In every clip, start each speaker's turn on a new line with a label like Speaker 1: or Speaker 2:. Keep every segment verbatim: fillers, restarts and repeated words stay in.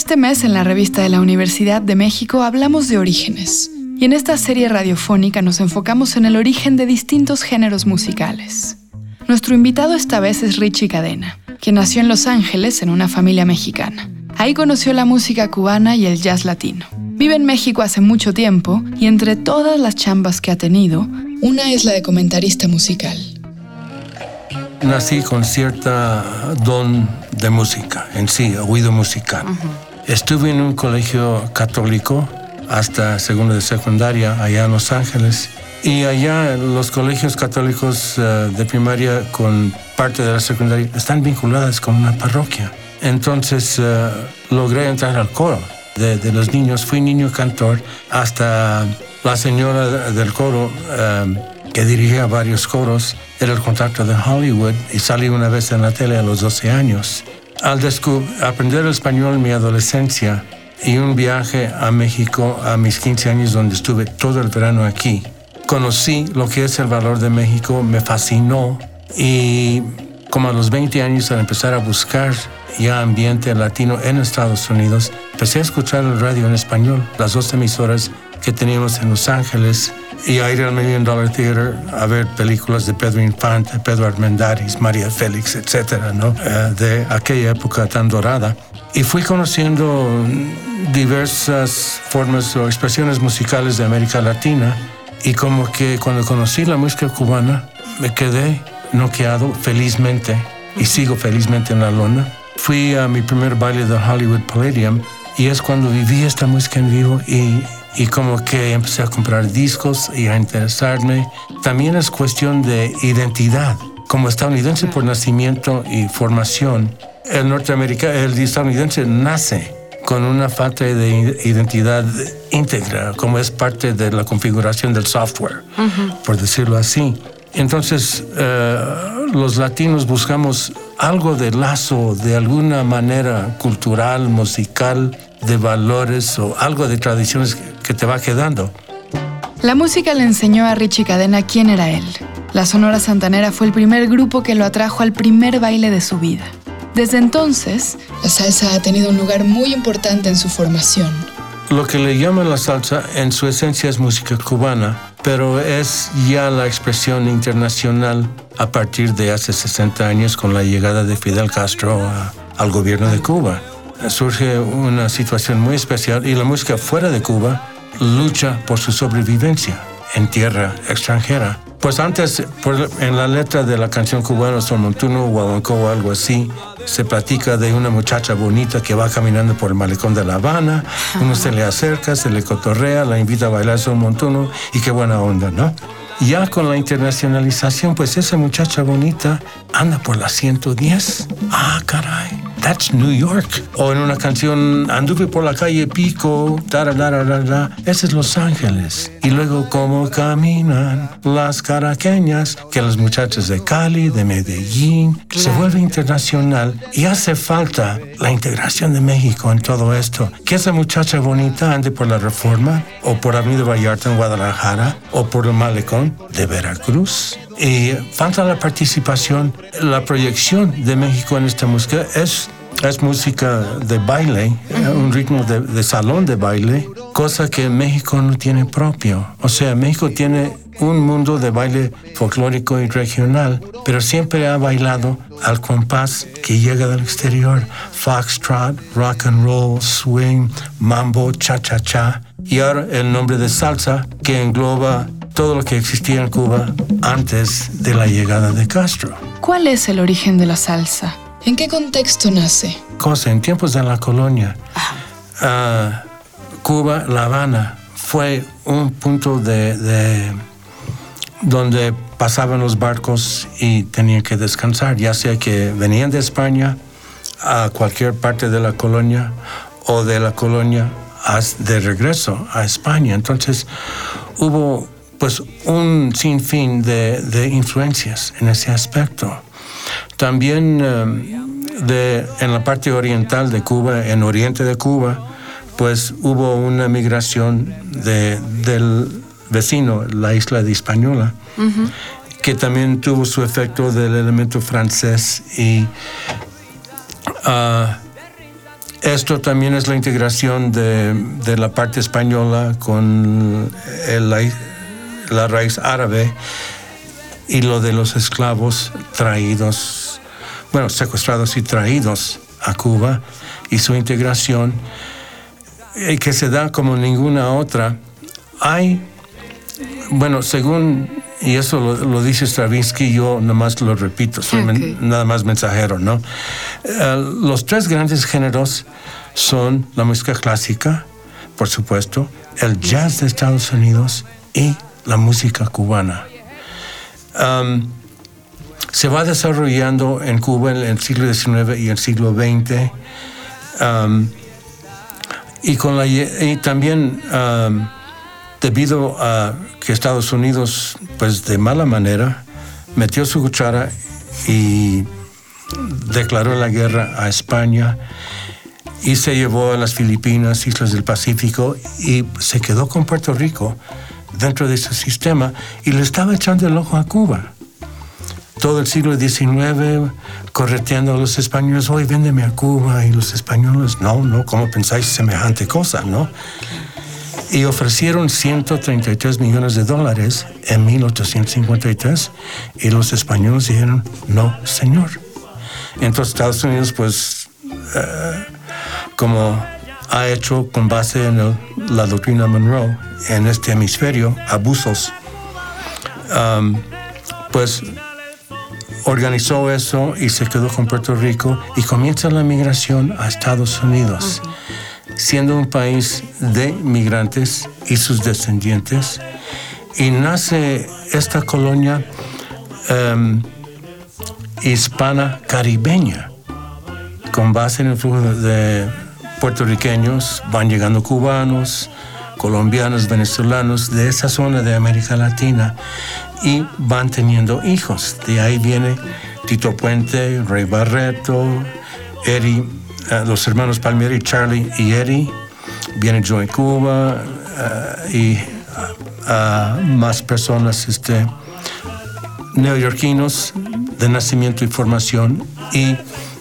Speaker 1: Este mes en la revista de la Universidad de México hablamos de orígenes. Y en esta serie radiofónica nos enfocamos en el origen de distintos géneros musicales. Nuestro invitado esta vez es Richie Cadena, quien nació en Los Ángeles en una familia mexicana. Ahí conoció la música cubana y el jazz latino. Vive en México hace mucho tiempo y entre todas las chambas que ha tenido, una es la de comentarista musical.
Speaker 2: Nací con cierta don de música, en sí, oído musical. Uh-huh. Estuve en un colegio católico hasta segundo de secundaria, allá en Los Ángeles. Y allá los colegios católicos uh, de primaria con parte de la secundaria están vinculadas con una parroquia. Entonces uh, logré entrar al coro de, de los niños. Fui niño cantor hasta la señora del coro uh, que dirigía varios coros. Era el contacto de Hollywood y salí una vez en la tele a los doce años. Al descub- aprender el español en mi adolescencia y un viaje a México a mis quince años donde estuve todo el verano aquí, conocí lo que es el valor de México, me fascinó y como a los veinte años al empezar a buscar ya ambiente latino en Estados Unidos, empecé a escuchar el radio en español, las dos emisoras que teníamos en Los Ángeles y a ir al Million Dollar Theater a ver películas de Pedro Infante, Pedro Armendáriz, María Félix, etcétera, ¿no? Uh, de aquella época tan dorada. Y fui conociendo diversas formas o expresiones musicales de América Latina y como que cuando conocí la música cubana me quedé noqueado felizmente y sigo felizmente en la lona. Fui a mi primer baile del Hollywood Palladium y es cuando viví esta música en vivo y, y como que empecé a comprar discos y a interesarme. También es cuestión de identidad. Como estadounidense por nacimiento y formación, el norteamericano, el estadounidense nace con una falta de identidad íntegra, como es parte de la configuración del software, uh-huh. por decirlo así. Entonces, uh, los latinos buscamos algo de lazo, de alguna manera cultural, musical, de valores o algo de tradiciones que te va quedando.
Speaker 1: La música le enseñó a Richie Cadena quién era él. La Sonora Santanera fue el primer grupo que lo atrajo al primer baile de su vida. Desde entonces, la salsa ha tenido un lugar muy importante en su formación.
Speaker 2: Lo que le llaman la salsa en su esencia es música cubana, pero es ya la expresión internacional a partir de hace sesenta años con la llegada de Fidel Castro a, al gobierno de Cuba. Surge una situación muy especial y la música fuera de Cuba lucha por su sobrevivencia en tierra extranjera. Pues antes, por, en la letra de la canción cubana Son Montuno, Guaguancó o algo así, se platica de una muchacha bonita que va caminando por el malecón de La Habana, uno se le acerca, se le cotorrea, la invita a bailar Son Montuno y qué buena onda, ¿no? Ya con la internacionalización, pues esa muchacha bonita anda por la ciento diez. Ah, caray, that's New York. O en una canción, anduve por la calle Pico, tarararara, ese es Los Ángeles. Y luego, cómo caminan las caraqueñas, que las muchachas de Cali, de Medellín, claro. Se vuelve internacional y hace falta la integración de México en todo esto. Que esa muchacha bonita ande por la Reforma, o por Avenida Vallarta en Guadalajara, o por el Malecón de Veracruz. Y falta la participación, la proyección de México en esta música es, es música de baile, un ritmo de, de salón de baile, cosa que México no tiene propio. O sea, México tiene un mundo de baile folclórico y regional, pero siempre ha bailado al compás que llega del exterior. Foxtrot, rock and roll, swing, mambo, cha-cha-cha. Y ahora el nombre de salsa que engloba todo lo que existía en Cuba antes de la llegada de Castro.
Speaker 1: ¿Cuál es el origen de la salsa? ¿En qué contexto nace?
Speaker 2: Cosa, en tiempos de la colonia, uh, Cuba, La Habana, fue un punto de, de donde pasaban los barcos y tenían que descansar, ya sea que venían de España a cualquier parte de la colonia o de la colonia de regreso a España. Entonces hubo pues un sinfín de, de influencias en ese aspecto. También um, de, en la parte oriental de Cuba, en oriente de Cuba, pues hubo una migración de, del vecino, la isla de Hispaniola, uh-huh. que también tuvo su efecto del elemento francés y uh, Esto también es la integración de, de la parte española con el, la raíz árabe y lo de los esclavos traídos, bueno, secuestrados y traídos a Cuba, y su integración, eh, que se da como ninguna otra. Hay, bueno, según, y eso lo, lo dice Stravinsky, yo nada más lo repito, soy okay. men, nada más mensajero, ¿no? Uh, los tres grandes géneros son la música clásica, por supuesto, el jazz de Estados Unidos y la música cubana. Um, se va desarrollando en Cuba en el siglo diecinueve y el siglo veinte, um, y, con la, y también um, debido a que Estados Unidos, pues de mala manera, metió su cuchara y declaró la guerra a España y se llevó a las Filipinas, islas del Pacífico, y se quedó con Puerto Rico dentro de ese sistema y le estaba echando el ojo a Cuba. Todo el siglo diecinueve correteando a los españoles, hoy véndeme a Cuba, y los españoles, no, no, ¿cómo pensáis semejante cosa, no? Y ofrecieron ciento treinta y tres millones de dólares en mil ochocientos cincuenta y tres, y los españoles dijeron, no, señor. Entonces Estados Unidos, pues, uh, como ha hecho con base en el, la doctrina Monroe en este hemisferio, abusos, um, pues organizó eso y se quedó con Puerto Rico, y comienza la migración a Estados Unidos, uh-huh. siendo un país de migrantes y sus descendientes, y nace esta colonia um, hispana caribeña, con base en el flujo de puertorriqueños, van llegando cubanos, colombianos, venezolanos, de esa zona de América Latina, y van teniendo hijos. De ahí viene Tito Puente, Ray Barreto, Eddie, uh, los hermanos Palmieri, Charlie y Eddie. Viene Joey Cuba uh, y uh, uh, más personas este, neoyorquinos de nacimiento y formación, y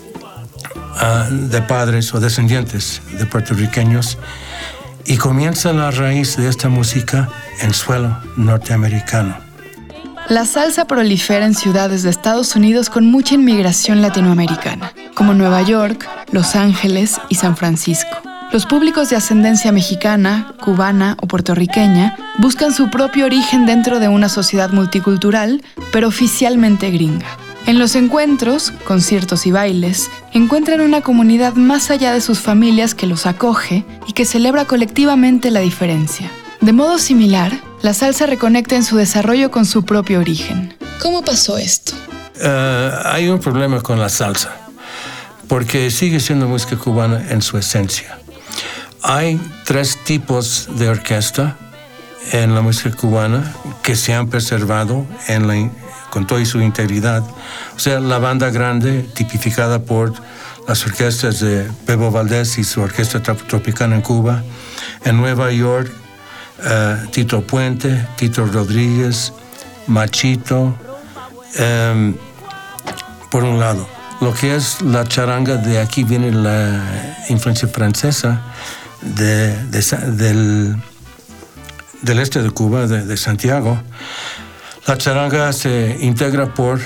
Speaker 2: uh, de padres o descendientes de puertorriqueños. Y comienza la raíz de esta música en suelo norteamericano.
Speaker 1: La salsa prolifera en ciudades de Estados Unidos con mucha inmigración latinoamericana, como Nueva York, Los Ángeles y San Francisco. Los públicos de ascendencia mexicana, cubana o puertorriqueña buscan su propio origen dentro de una sociedad multicultural, pero oficialmente gringa. En los encuentros, conciertos y bailes, encuentran una comunidad más allá de sus familias que los acoge y que celebra colectivamente la diferencia. De modo similar, la salsa reconecta en su desarrollo con su propio origen. ¿Cómo pasó esto?
Speaker 2: Uh, hay un problema con la salsa, porque sigue siendo música cubana en su esencia. Hay tres tipos de orquesta en la música cubana que se han preservado en la, con toda su integridad. O sea, la banda grande, tipificada por las orquestas de Bebo Valdés y su orquesta tropicana en Cuba. En Nueva York, uh, Tito Puente, Tito Rodríguez, Machito, um, por un lado. Lo que es la charanga, de aquí viene la influencia francesa de, de, del, del este de Cuba, de, de Santiago. La charanga se integra por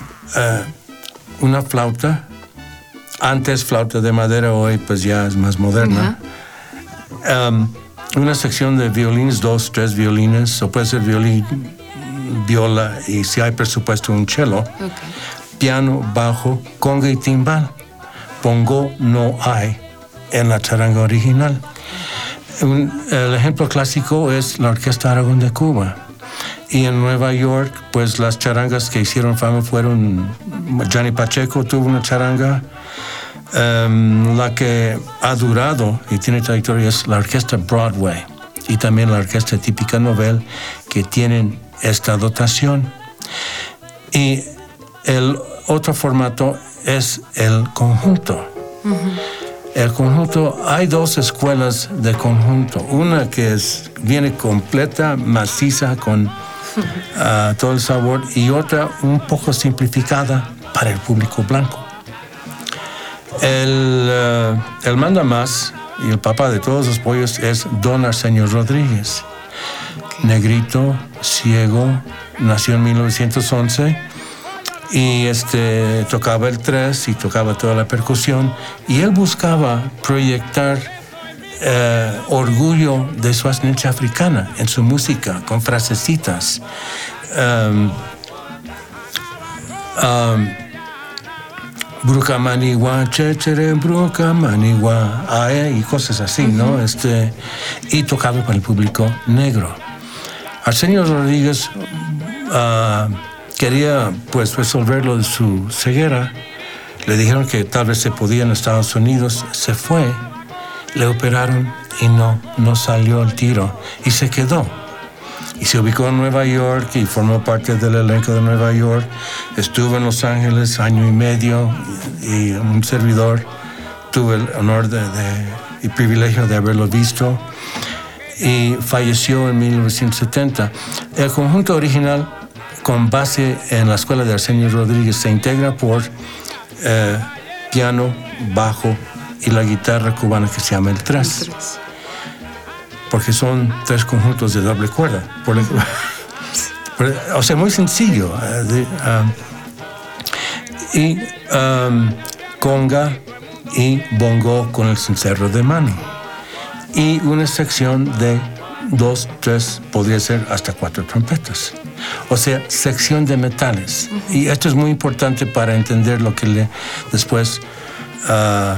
Speaker 2: uh, una flauta, antes flauta de madera, hoy pues ya es más moderna. Uh-huh. Um, una sección de violines, dos, tres violines, o puede ser violín, viola, y si hay presupuesto un cello. Okay. Piano, bajo, conga y timbal. Bongo no hay en la charanga original. Un, el ejemplo clásico es la Orquesta Aragón de Cuba. Y en Nueva York, pues las charangas que hicieron fama fueron... Johnny Pacheco tuvo una charanga. Um, la que ha durado y tiene trayectoria es la Orquesta Broadway. Y también la Orquesta Típica Novel, que tienen esta dotación. Y el otro formato es el conjunto. Uh-huh. El conjunto, hay dos escuelas de conjunto. Una que es, viene completa, maciza, con uh, todo el sabor, y otra un poco simplificada para el público blanco. El, uh, el manda más y el papá de todos los pollos es don Arsenio Rodríguez. Negrito, ciego, nació en mil novecientos once y este, tocaba el tres y tocaba toda la percusión, y él buscaba proyectar eh, orgullo de su ascendencia africana en su música, con frasecitas. Um, um, Bruca manigua, chechere, bruca manigua, ae, y cosas así, uh-huh. ¿no? Este, y tocaba para el público negro. Arsenio Rodríguez uh, quería pues resolver lo de su ceguera. Le dijeron que tal vez se podía en Estados Unidos. Se fue, le operaron y no, no salió el tiro y se quedó. Y se ubicó en Nueva York y formó parte del elenco de Nueva York. Estuvo en Los Ángeles año y medio y, y un servidor tuve el honor de, de, y privilegio de haberlo visto. Y falleció en mil novecientos setenta. El conjunto original, con base en la escuela de Arsenio Rodríguez, se integra por eh, piano, bajo y la guitarra cubana que se llama el tres. Porque son tres conjuntos de doble cuerda. Por, por, o sea, muy sencillo. Uh, de, um, y um, conga y bongo con el cencerro de mano. Y una sección de dos, tres, podría ser hasta cuatro trompetas. O sea, sección de metales. Uh-huh. Y esto es muy importante para entender lo que le después uh,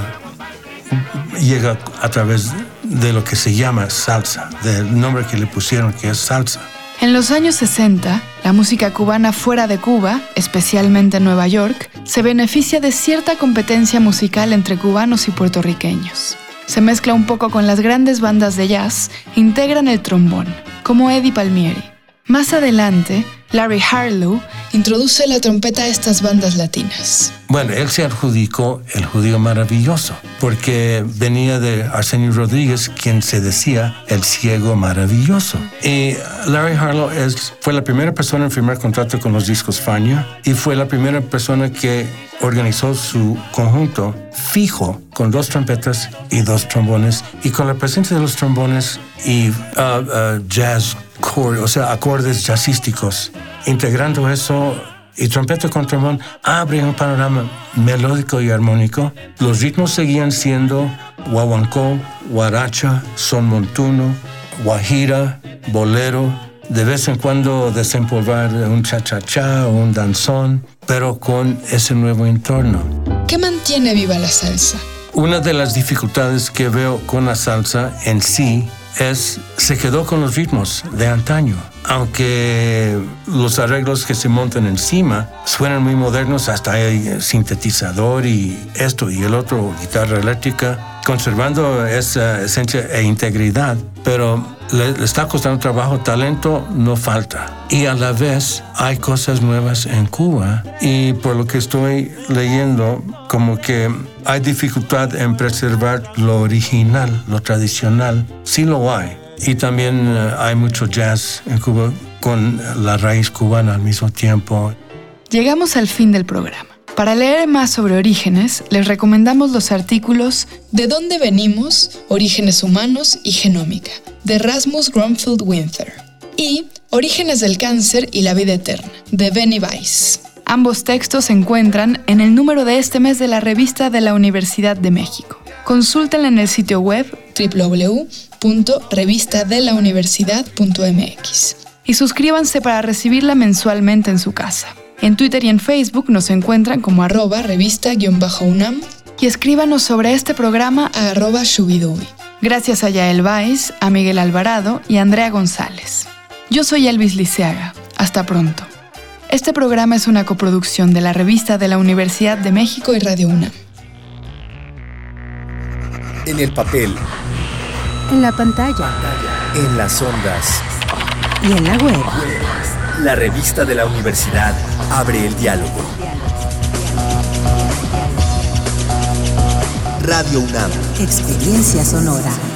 Speaker 2: llega a través de lo que se llama salsa, del nombre que le pusieron, que es salsa.
Speaker 1: En los años sesenta, la música cubana fuera de Cuba, especialmente en Nueva York, se beneficia de cierta competencia musical entre cubanos y puertorriqueños. Se mezcla un poco con las grandes bandas de jazz e integran el trombón, como Eddie Palmieri. Más adelante, Larry Harlow introduce la trompeta a estas bandas latinas.
Speaker 2: Bueno, él se adjudicó el judío maravilloso, porque venía de Arsenio Rodríguez, quien se decía el ciego maravilloso. Y Larry Harlow es, fue la primera persona en firmar contrato con los discos Fania y fue la primera persona que organizó su conjunto fijo con dos trompetas y dos trombones, y con la presencia de los trombones y uh, uh, jazz core, o sea, acordes jazzísticos. Integrando eso y trompeta con trombón abre un panorama melódico y armónico. Los ritmos seguían siendo guaguancó, guaracha, son montuno, guajira, bolero, de vez en cuando desempolvar un cha-cha-cha o un danzón, pero con ese nuevo entorno.
Speaker 1: ¿Qué mantiene viva la salsa?
Speaker 2: Una de las dificultades que veo con la salsa en sí es, se quedó con los ritmos de antaño. Aunque los arreglos que se montan encima suenan muy modernos, hasta hay sintetizador y esto y el otro, guitarra eléctrica, conservando esa esencia e integridad, pero le, le está costando trabajo, talento no falta. Y a la vez hay cosas nuevas en Cuba, y por lo que estoy leyendo, como que hay dificultad en preservar lo original, lo tradicional. Sí lo hay. Y también uh, hay mucho jazz en Cuba con la raíz cubana al mismo tiempo.
Speaker 1: Llegamos al fin del programa. Para leer más sobre Orígenes, les recomendamos los artículos ¿De dónde venimos? Orígenes humanos y genómica, de Rasmus Grunfeld Winther, y Orígenes del cáncer y la vida eterna, de Benny Weiss. Ambos textos se encuentran en el número de este mes de la revista de la Universidad de México. Consúltenla en el sitio web doble u doble u doble u punto revista de la universidad punto m x y suscríbanse para recibirla mensualmente en su casa. En Twitter y en Facebook nos encuentran como arroba revista-unam y escríbanos sobre este programa a arroba shubidubi. Gracias a Yael Weiss, a Miguel Alvarado y a Andrea González. Yo soy Elvis Liceaga. Hasta pronto. Este programa es una coproducción de la Revista de la Universidad de México y Radio UNAM.
Speaker 3: En el papel,
Speaker 4: en la pantalla,
Speaker 3: en las ondas
Speaker 4: y en la web.
Speaker 3: La Revista de la Universidad abre el diálogo. Radio UNAM.
Speaker 4: Experiencia sonora.